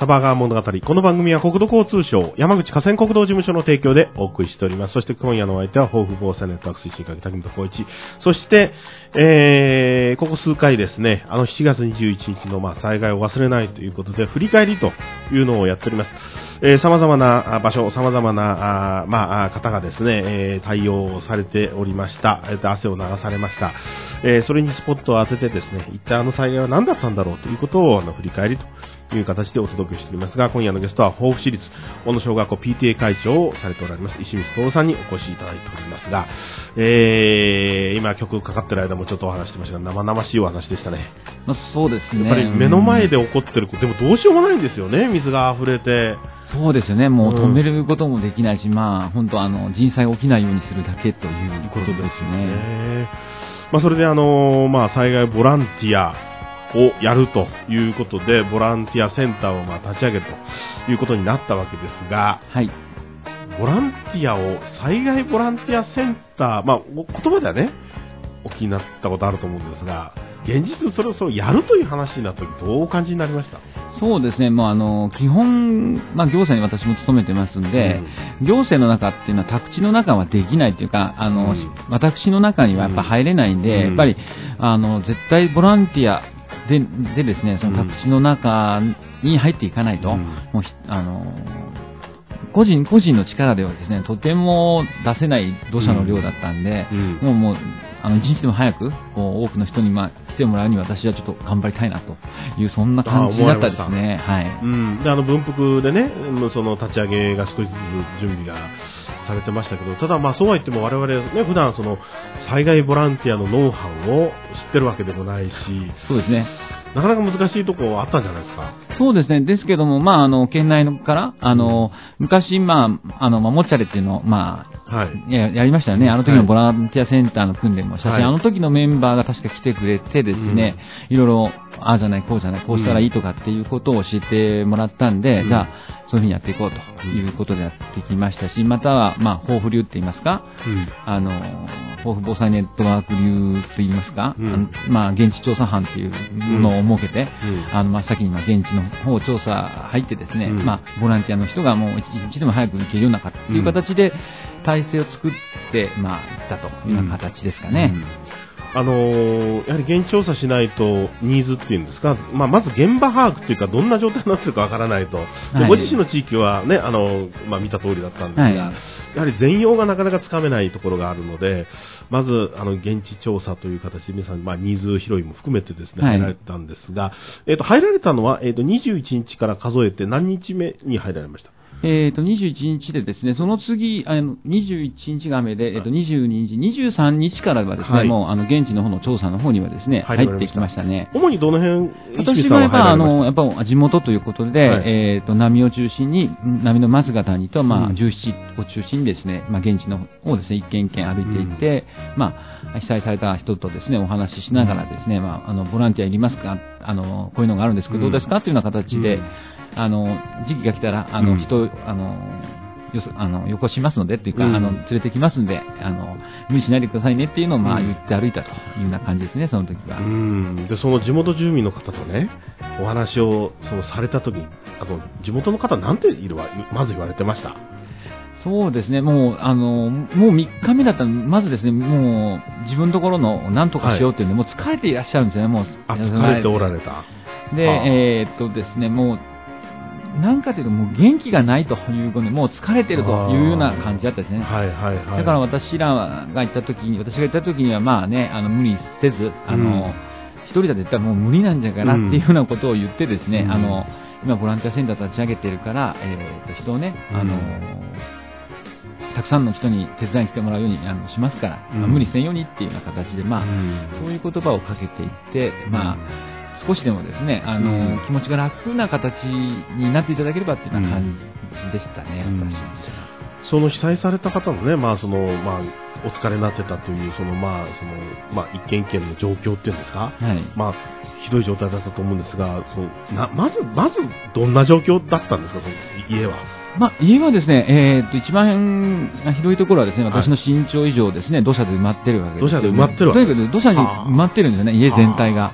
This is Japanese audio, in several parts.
バーガー物語。この番組は国土交通省山口河川国道事務所の提供でお送りしております。そして今夜のお相手は豊富防災ネットワーク推進課木本光一。そして、ここ数回ですね、7月21日の災害を忘れないということで振り返りというのをやっております。様々な場所、様々な方がですね、対応されておりました。汗を流されました。それにスポットを当ててですね、一体災害は何だったんだろうということを振り返りという形でお届けしておりますが、今夜のゲストは豊富市立小野小学校 PTA 会長をされておられます石光徹さんにお越しいただいておりますが、今曲かかってる間もちょっとお話してましたが、生々しいお話でしたね。 そうですね。 やっぱり目の前で起こってること、でもどうしようもないんですよね、水が溢れて。 そうですよね。もう止めることもできないし、本当人災が起きないようにするだけということですね。 それで災害ボランティアをやるということで、ボランティアセンターを立ち上げるということになったわけですが、 はい。 ボランティアを災害ボランティアセンター、言葉ではね、お聞きになったことあると思うんですが、現実それをやるという話になった時どうお感じになりました？ そうですね。基本、行政に私も勤めてますんで、行政の中っていうのは宅地の中はできないというか、私の中にはやっぱ入れないんで、やっぱり絶対ボランティアでですね、その宅地の中に入っていかないと、もう個人の力ではですね、とても出せない土砂の量だったんで、もう一日でも早く多くの人に来てもらうには私はちょっと頑張りたいなという、そんな感じだったですね。はい。 で文福でね、その立ち上げが少しずつ準備がされてましたけど、ただそうは言っても我々ね、普段その災害ボランティアのノウハウを知ってるわけでもないし、 そうですね。 なかなか難しいところあったんじゃないですか。 そうですね。ですけども、県内から昔モッチャレっていうのをやりましたよね。あの時のボランティアセンターの訓練もしたし、あの時のメンバーが確か来てくれてですね、いろいろああじゃないこうじゃないこうしたらいいとかっていうことを教えてもらったんで、じゃあそういうふうにやっていこうということでやってきましたし、または豊富流って言いますか、豊富防災ネットワーク流と言いますか、現地調査班っていうのを設けて、真っ先に現地の方調査入ってですね、ボランティアの人がもう一日でも早く行けるようなという形で体制を作っていったというような形ですかね。 やはり現地調査しないとニーズっていうんですか、まず現場把握というかどんな状態になっているかわからないと、ご自身の地域はね、見た通りだったんですが、やはり全容がなかなかつかめないところがあるので、まず現地調査という形で皆さん、ニーズ拾いも含めてですね、入られたんですが、入られたのは、21日から数えて何日目に入られました ？21日でですね、その次、21日が雨で、22日、23日からはですね、もう、現地の方の調査の方にはですね、入ってきましたね。 主にどの辺、 私はやっぱ地元ということで、波を中心に、波の松ヶ谷と、17を中心にですね、現地の方をですね、一軒一軒歩いていって、被災された人とですね、お話ししながらですね、ボランティアいりますか？こういうのがあるんですけど、どうですか？というような形で、時期が来たら、人よこしますのでっていうか、連れてきますので、無理しないでくださいねっていうのを言って歩いたというような感じですね、その時は。 で、その地元住民の方とね、お話をされた時に、地元の方なんてまず言われてました？ そうですね、もう3日目だったら、まずですね、もう自分のところの何とかしようっていうので、もう疲れていらっしゃるんですよね、もう。 疲れておられた。 で、ですね、もう、なんかというと、もう元気がないということで、もう疲れてるというような感じだったですね。だから私が行った時には、無理せず、一人だと言ったらもう無理なんじゃないかなっていうようなことを言ってですね、今ボランティアセンター立ち上げてるから、人をね、たくさんの人に手伝いに来てもらうようにしますから、無理せんようにっていうような形で、そういう言葉をかけていって、少しでもですね、気持ちが楽な形になっていただければっていうような感じでしたね、私。 その被災された方のね、お疲れになってたという、一軒一軒の状況っていうんですか、ひどい状態だったと思うんですが、まずどんな状況だったんですか、その家は。 家はですね、一番ひどいところはですね、私の身長以上ですね、土砂で埋まってるわけです。 土砂で埋まってるわけです。 とにかく土砂に埋まってるんですよね、家全体が。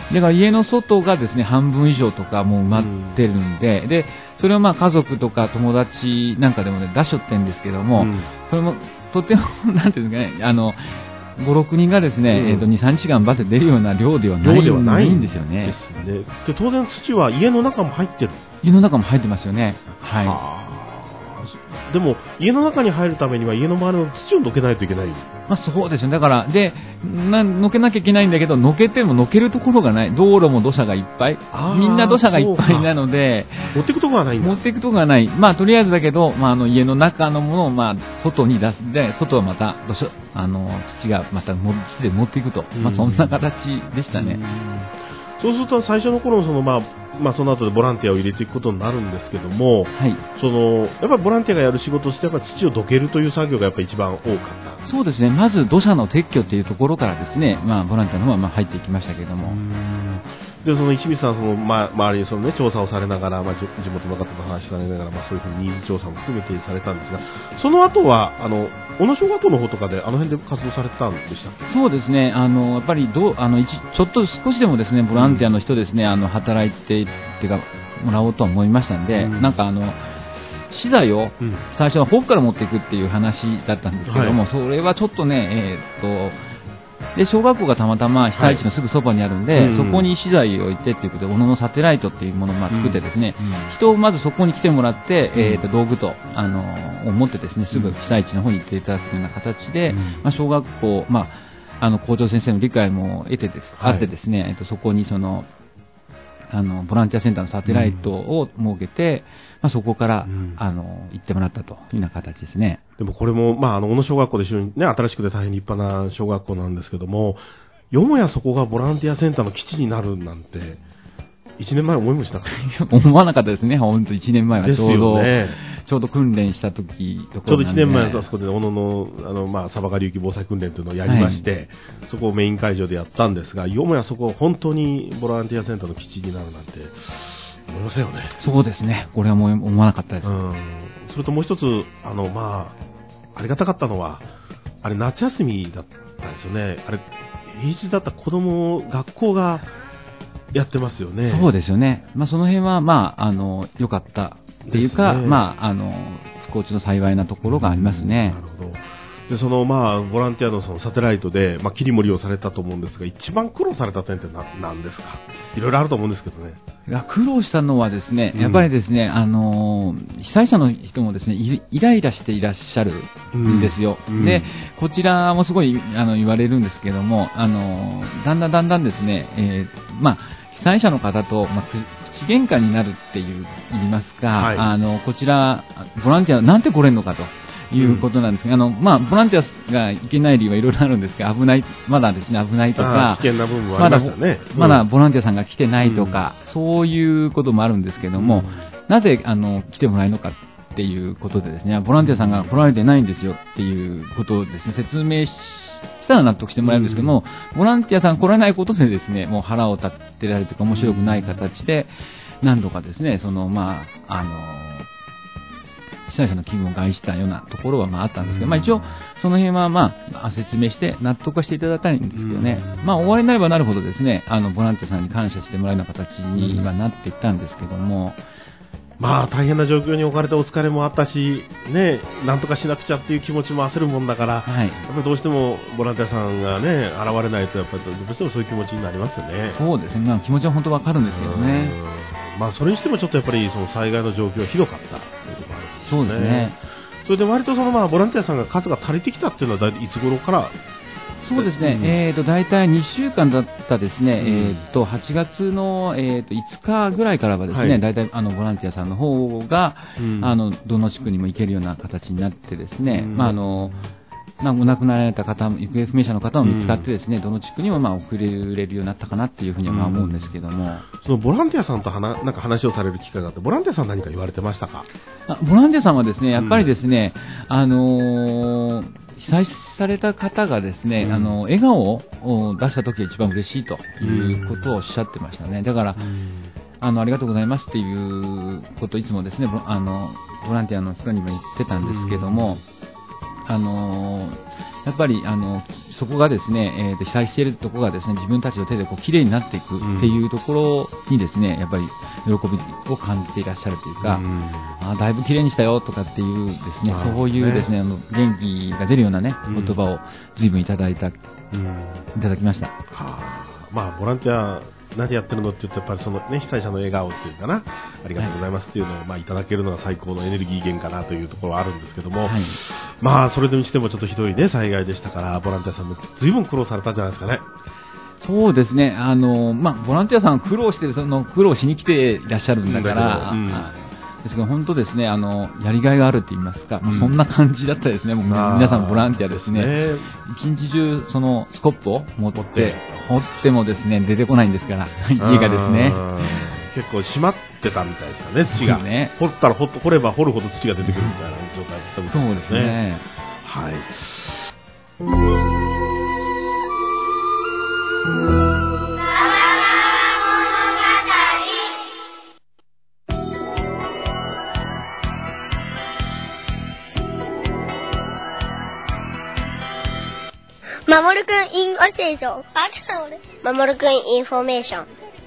だから家の外がですね、半分以上とかもう埋まってるんで、で、それをまあ家族とか友達なんかでもね、出しょってんですけども、それもとても、なんていうんですかね、5、6人がですね、2、3日間バスで出るような量ではないんですよね。 ですね。で、当然土は家の中も入ってる。 家の中も入ってますよね。はい。 でも、家の中に入るためには家の周りの土をのけないといけない。 まあ、そうですよ。だから、で、のけなきゃいけないんだけど、のけてものけるところがない。道路も土砂がいっぱい。みんな土砂がいっぱいなので、 持っていくところがないんだ。 持っていくところがない。まあ、とりあえずだけど、まあ、家の中のものを、まあ、外に出す。で、外はまた、土がまた土で持っていくと。まあ、そんな形でしたね。 そうすると最初の頃のまあその後でボランティアを入れていくことになるんですけども、 はい、 やっぱりボランティアがやる仕事としてやっぱり土をどけるという作業がやっぱり一番多かった。 そうですね。まず土砂の撤去というところからですね、まあボランティアの方はまあ入っていきましたけれども。 でその石光さん周りにね調査をされながら、地元の方と話しされながら、そういうふうにニーズ調査も含めてされたんですが、その後は小野小学校の方とかで辺で活動されてたんでしたっけ？ そうですね。やっぱりちょっと少しでもですねボランティアの人ですね、働いてっていうかもらおうと思いましたんで、なんか資材を最初はホープから持っていくっていう話だったんですけども、それはちょっとねで小学校がたまたま被災地のすぐそばにあるんで、そこに資材を置いてっていうことで小野のサテライトっていうものを作ってですね、人をまずそこに来てもらって、道具とを持ってですねすぐ被災地の方に行っていただくような形で、小学校校長先生の理解も得てあってですね、そこにボランティアセンターのサテライトを設けて、そこから、行ってもらったというような形ですね。 でもこれも、小野小学校で非常にね、新しくて大変立派な小学校なんですけども、よもやそこがボランティアセンターの基地になるなんて、1年前思いましたか？ 思わなかったですね、本当1年前はちょうど訓練した時とかちょうど1年前はそこで小野の佐波流域防災訓練というのをやりまして、そこをメイン会場でやったんですが、よもやそこが本当にボランティアセンターの基地になるなんて思いませんよね。 そうですね、これはもう思わなかったです。 それともう一つありがたかったのはあれ夏休みだったんですよね。あれ平日だった学校がやってますよね。 そうですよね。その辺は良かったっていうか、不幸中の幸いなところがありますね。 なるほど。でボランティアのそのサテライトで切り盛りをされたと思うんですが、一番苦労された点って何ですか？いろいろあると思うんですけどね。 苦労したのはですね、やっぱりですね、被災者の人もですね、イライラしていらっしゃるんですよ。で、こちらもすごい言われるんですけども、だんだんですね、被災者の方と、口喧嘩になるって言いますか、こちらボランティアなんて来れんのかということなんですが、ボランティアがいけない理由はいろいろあるんですが、まだですね、危ないとか、 危険な部分もありましたね。 まだボランティアさんが来てないとか、そういうこともあるんですけども、なぜ来てもらえるのかっていうことでですね、ボランティアさんが来られてないんですよっていうことをですね、説明したら納得してもらえるんですけども、ボランティアさん来られないことでですね、もう腹を立てられるというか面白くない形で、何度かですね、被災者の気分を害したようなところはあったんですけど、一応その辺は説明して納得はしていただきたいんですけどね、終わりになればなるほどですね、ボランティアさんに感謝してもらえるような形にはなっていったんですけども、 大変な状況に置かれてお疲れもあったし、ね、なんとかしなくちゃっていう気持ちも焦るもんだから、やっぱりどうしてもボランティアさんがね、現れないと、やっぱりどうしてもそういう気持ちになりますよね。 そうですね、気持ちは本当わかるんですけどね。 それにしてもちょっとやっぱりその災害の状況がひどかったということがあるんですね。 そうですね。 それで割とボランティアさんが数が足りてきたっていうのはいつ頃から？ そうですね、大体2週間だったですね、8月の、5日ぐらいからはですね、大体ボランティアさんの方が、どの地区にも行けるような形になってですね、お亡くなられた方も、行方不明者の方も見つかってですね、どの地区にも送れるようになったかなっていうふうには思うんですけども、 そのボランティアさんとなんか話をされる機会があって、ボランティアさん何か言われてましたか？ ボランティアさんはですね、やっぱりですね、被災された方がですね、笑顔を出したときが一番嬉しいということをおっしゃってましたね。だから、ありがとうございますっていうことをいつもですね、ボランティアの人にも言ってたんですけども、 やっぱりそこがですね、被災しているところがですね、自分たちの手で綺麗になっていくっていうところにですね、やっぱり喜びを感じていらっしゃるというか、だいぶ綺麗にしたよとかっていうですね、そういうですね、元気が出るようなね、言葉を随分いただきました。 ボランティア何やってるのって言ってやっぱりそのね被災者の笑顔っていうかな、ありがとうございますっていうのをいただけるのが最高のエネルギー源かなというところはあるんですけども、それにしてもちょっとひどいね災害でしたから、ボランティアさんも随分苦労されたんじゃないですかね。 そうですね、ボランティアさん苦労して苦労しに来ていらっしゃるんだから、ですけど本当ですね、やりがいがあるって言いますか、そんな感じだったですね。もう皆さんボランティアですね。一日中そのスコップを持って掘ってもですね出てこないんですから家がですね。 結構閉まってたみたいですよね、土が。掘ったら掘れば掘るほど土が出てくるみたいな状態だったみたいですね。 そうですね。 はい。 まもるくんインフォメーション。まもるくんインフォメーション。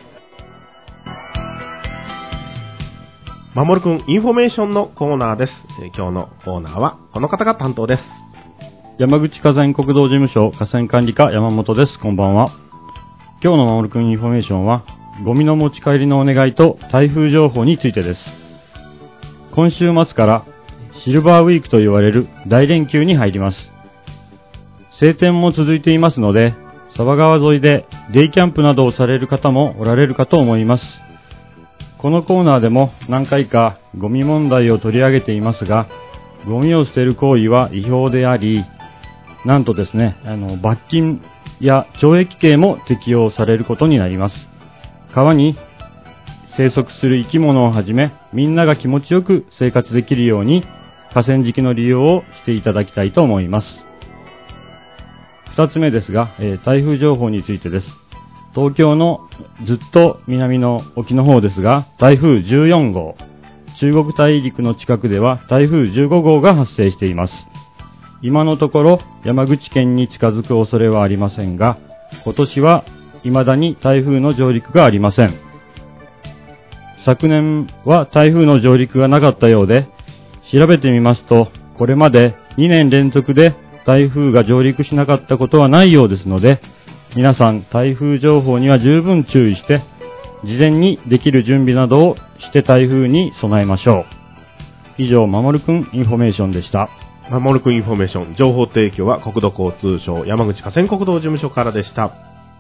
まもるくんインフォメーションのコーナーです。今日のコーナーはこの方が担当です。 山口河川国道事務所河川管理課山本です。こんばんは。今日のまもるくんインフォメーションはゴミの持ち帰りのお願いと台風情報についてです。今週末からシルバーウィークと言われる大連休に入ります。晴天も続いていますので、佐波川沿いでデイキャンプなどをされる方もおられるかと思います。このコーナーでも何回かゴミ問題を取り上げていますが、ゴミを捨てる行為は違法であり、なんとですね、罰金や懲役刑も適用されることになります。川に生息する生き物をはじめ、みんなが気持ちよく生活できるように河川敷の利用をしていただきたいと思います。二つ目ですが、台風情報についてです。東京のずっと南の沖の方ですが、台風14号、中国大陸の近くでは台風15号が発生しています。今のところ山口県に近づく恐れはありませんが、今年は未だに台風の上陸がありません。昨年は台風の上陸がなかったようで、調べてみますと、これまで2年連続で台風が上陸しなかったことはないようですので、皆さん台風情報には十分注意して、事前にできる準備などをして台風に備えましょう。以上、まもるくんインフォメーションでした。 まもるくんインフォメーション、情報提供は国土交通省山口河川国道事務所からでした。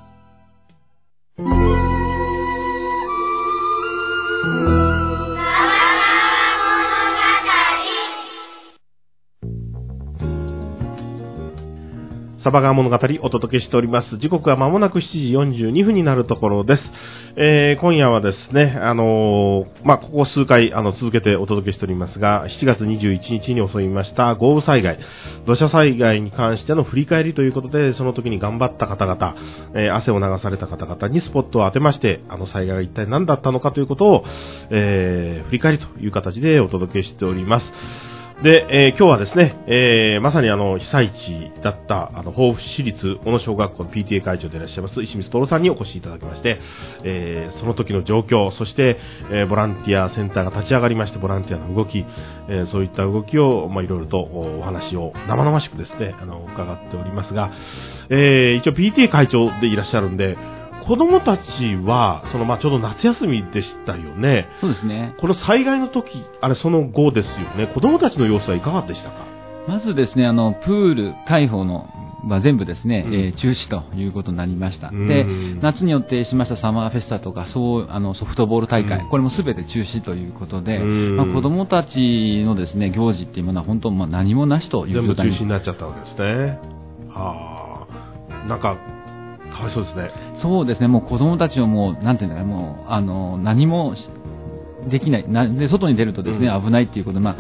サバ川物語お届けしております。時刻は間もなく7時42分になるところです。今夜はですね、ここ数回続けてお届けしておりますが、7月21日に襲いました豪雨災害、土砂災害に関しての振り返りということで、その時に頑張った方々、汗を流された方々にスポットを当てまして、災害が一体何だったのかということを、振り返りという形でお届けしております。で、今日はですね、まさに被災地だった防府市立小野小学校の PTA 会長でいらっしゃいます石光徹さんにお越しいただきまして、その時の状況、そして、ボランティアセンターが立ち上がりましてボランティアの動き、そういった動きをいろいろとお話を生々しくですね伺っておりますが、一応 PTA 会長でいらっしゃるんで、子供たちはちょうど夏休みでしたよね。 そうですね。 この災害の時、その後ですよね。子供たちの様子はいかがでしたか？ まずですね、プール開放の全部ですね、中止ということになりました。で、夏に予定しましたサマーフェスタとかソフトボール大会、これもすべて中止ということで、子供たちのですね行事っていうものは本当何もなしという全部中止になっちゃったわけですね。はあ、なんかかわいそうですね。 そうですね。もう子供たちはもうなんていうのか、もう何もできないで外に出るとですね、危ないっていうことで、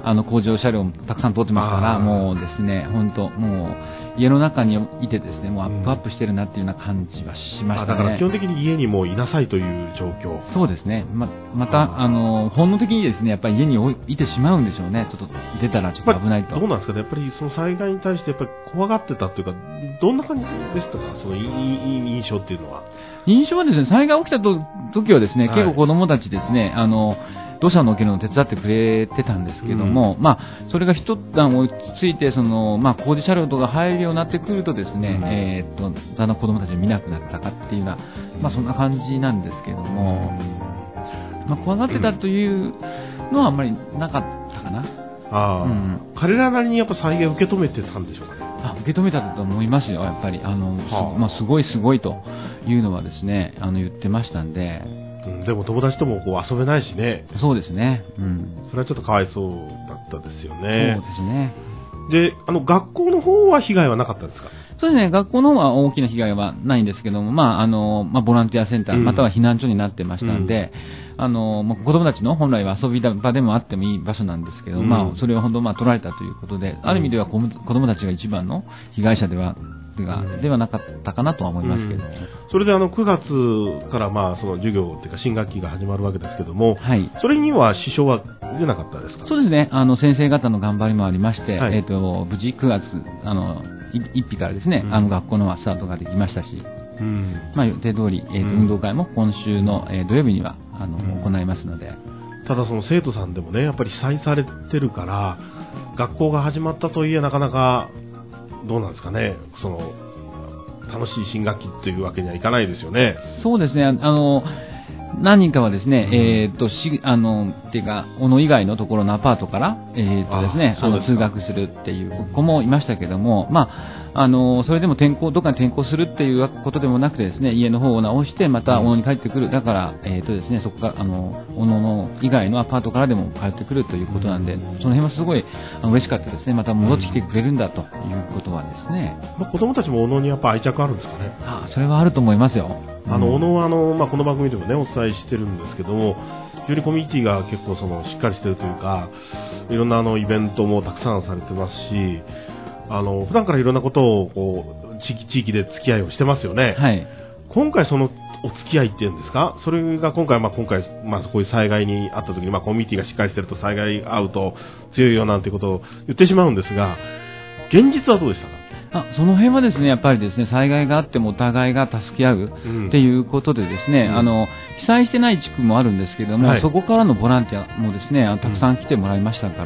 工場車両もたくさん通ってますから、もうですね、本当もう家の中にいてですね、もうアップしてるなっていうような感じはしましたね。 だから基本的に家にもういなさいという状況。 そうですね。また本能的にですね、やっぱり家にいてしまうんでしょうね。ちょっと出たらちょっと危ないと。 どうなんですかね。やっぱりその災害に対してやっぱり怖がってたというか、どんな感じでしたか。その印象っていうのは。 印象はですね、災害起きた時はですね、結構子供たちですね、土砂のけるのを手伝ってくれてたんですけども、それが一段落ち着いて、工事車両とか入るようになってくるとですね、だんだん子供たち見なくなったかっていうような、そんな感じなんですけども、怖がってたというのはあんまりなかったかな。 彼らなりにやっぱ災害を受け止めてたんでしょうかね。 受け止めたと思いますよ、やっぱり。すごいすごいというのはですね、言ってましたんで。 でも友達とも遊べないしね。 そうですね。 それはちょっとかわいそうだったですよね。 そうですね。 で、学校の方は被害はなかったですか？ そうですね、学校の方は大きな被害はないんですけども、ボランティアセンター、または避難所になってましたんで、子供たちの本来は遊び場でもあってもいい場所なんですけど、それを本当取られたということで、ある意味では子供たちが一番の被害者ではなかったかなとは思いますけど、 それで9月からその授業というか新学期が始まるわけですけども、それには支障は出なかったですか？ そうですね、先生方の頑張りもありまして、無事9月1日からですね、学校のスタートができましたし、予定通り、運動会も今週の、土曜日には行いますので。 ただその生徒さんでもね、やっぱり被災されてるから学校が始まったといえなかなかどうなんですかね、楽しい新学期というわけにはいかないですよね。 そうですね、何人かはですね、っていうか、小野以外のところのアパートから、ですね、通学するっていう子もいましたけども、それでもどっかに転校するっていうことでもなくてですね、家の方を直して、また小野に帰ってくる。だから、ですね、そこから、小野の以外のアパートからでも帰ってくるということなんで、その辺はすごい、嬉しかったですね。また戻ってきてくれるんだということはですね。 子供たちも小野にやっぱ愛着あるんですかね。 それはあると思いますよ。 小野はこの番組でもね、お伝えしてるんですけども、非常にコミュニティが結構しっかりしてるというか、いろんなイベントもたくさんされてますし、普段からいろんなことを地域で付き合いをしてますよね。今回そのお付き合いっていうんですか、それが今回こういう災害にあった時に、コミュニティがしっかりしてると災害に遭うと強いよなんてことを言ってしまうんですが、現実はどうでしたか？ その辺はですね、やっぱりですね、災害があってもお互いが助け合うっていうことでですね、被災してない地区もあるんですけども、そこからのボランティアもですね、たくさん来てもらいましたから、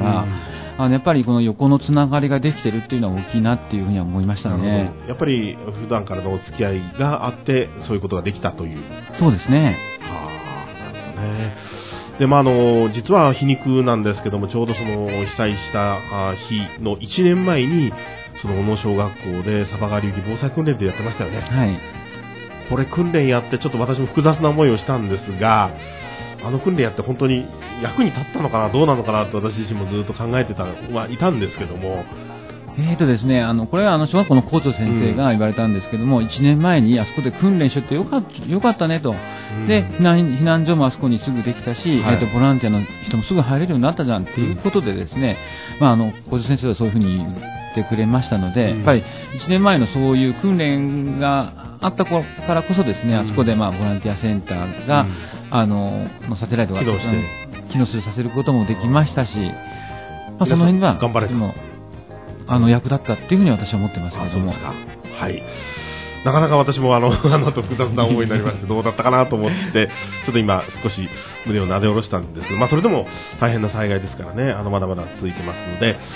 やっぱりこの横のつながりができてるっていうのは大きいなっていうふうには思いましたね。 やっぱり普段からのお付き合いがあってそういうことができたという。 そうですね。 なるほどね。で実は皮肉なんですけども、ちょうど被災した日の1年前に小野小学校でサバガ流儀防災訓練でやってましたよね。これ訓練やってちょっと私も複雑な思いをしたんですが、訓練やって本当に役に立ったのかな、どうなのかなと私自身もずっと考えていたんですけども、 ですね、これは小学校の校長先生が言われたんですけども、1年前にあそこで訓練しとってよかったねと。で、避難所もあそこにすぐできたし、ボランティアの人もすぐ入れるようになったじゃんっていうことでですね、校長先生はそういうふうに言ってくれましたので、やっぱり1年前のそういう訓練があったからこそですね、あそこでボランティアセンターが、サテライトが機能させることもできましたし、その辺は、 頑張れと。 役立ったっていうふうに私は思ってますけども。 なかなか私も複雑な思いになりまして、どうだったかなと思って、ちょっと今少し胸をなで下ろしたんですが、それでも大変な災害ですからね、まだまだ続いてますので、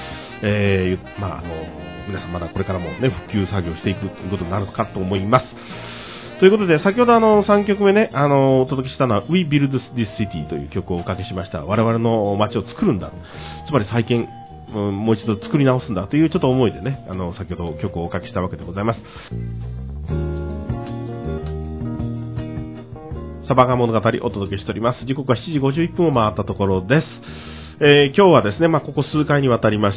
皆さんまだこれからもね、復旧作業していくということになるかと思います。ということで、先ほど3曲目ね、お届けしたのは We Build This City という曲をおかけしました。我々の街を作るんだ。つまり再建、もう一度作り直すんだというちょっと思いでね、先ほど曲をおかけしたわけでございます。サバガ物語お届けしております。時刻は7時51分を回ったところです。 今日はですね、ここ数回にわたりまして、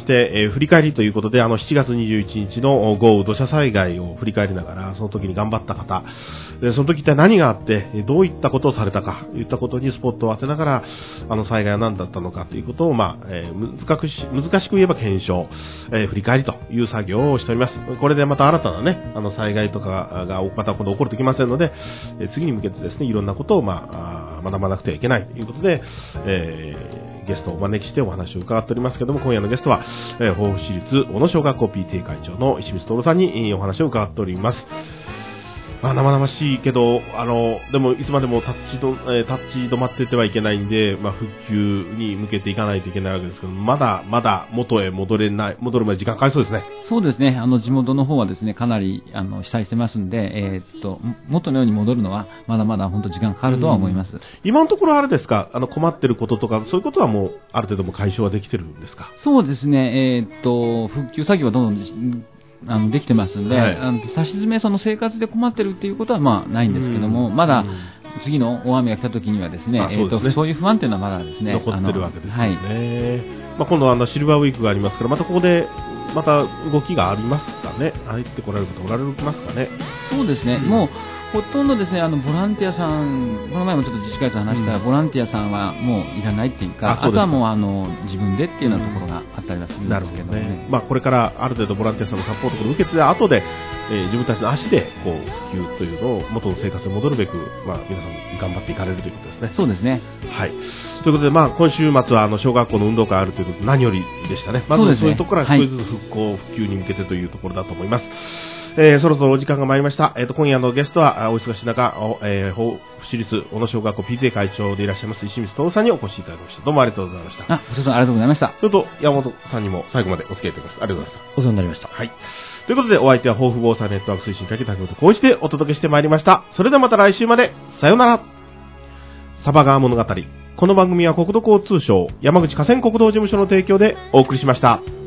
振り返りということで、7月21日の豪雨土砂災害を振り返りながら、その時に頑張った方、その時一体何があって、どういったことをされたか、といったことにスポットを当てながら、災害は何だったのかということを、難しく言えば検証、振り返りという作業をしております。これでまた新たなね、災害とかがまた今度起こるときませんので、次に向けてですね、いろんなことを学ばなくてはいけないということで、ゲストをお招きしてお話を伺っておりますけども、今夜のゲストは、防府市立小野小学校 PTA 会長の石光徹さんにお話を伺っております。生々しいけど、でもいつまでも立ち止まっててはいけないんで、復旧に向けていかないといけないわけですけど、まだ元へ戻るまで時間かかりそうですね。 そうですね。地元の方はですね、かなり被災してますんで、元のように戻るのはまだまだ本当時間かかるとは思います。 今のところあれですか、困ってることとかそういうことはもうある程度も解消はできてるんですか？ そうですね。復旧作業はどんどんできてますんで、差し詰めその生活で困ってるっていうことはないんですけども、まだ次の大雨が来た時にはですね、そういう不安というのはまだですね残ってるわけですよね。今度シルバーウィークがありますから、またここでまた動きがありますかね。入ってこられる方おられますかね。 そうですね。もうほとんどですね、ボランティアさん、この前もちょっと自治会と話したら、ボランティアさんはもういらないっていうか、あとはもう自分でっていうようなところがあったりはするんですけどね。 これからある程度ボランティアさんのサポートを受けて後で、自分たちの足で普及というのを元の生活に戻るべく、皆さん頑張っていかれるということですね。 そうですね。 はい。ということで、今週末は小学校の運動会あるということで何よりでしたね。まずそういうところから少しずつ復興、普及に向けてというところだと思います。そろそろお時間が参りました。今夜のゲストは、お忙しい中、防府市立小野小学校 PTA 会長でいらっしゃいます石光徹さんにお越しいただきました。どうもありがとうございました。 ありがとうございました。 それと、山本さんにも最後までお付き合いいただきました。ありがとうございました。 お世話になりました。 はい。ということで、お相手は防府防災ネットワーク推進会竹本浩一でお届けしてまいりました。それではまた来週まで。さようなら。サバ川物語。この番組は国土交通省山口河川国道事務所の提供でお送りしました。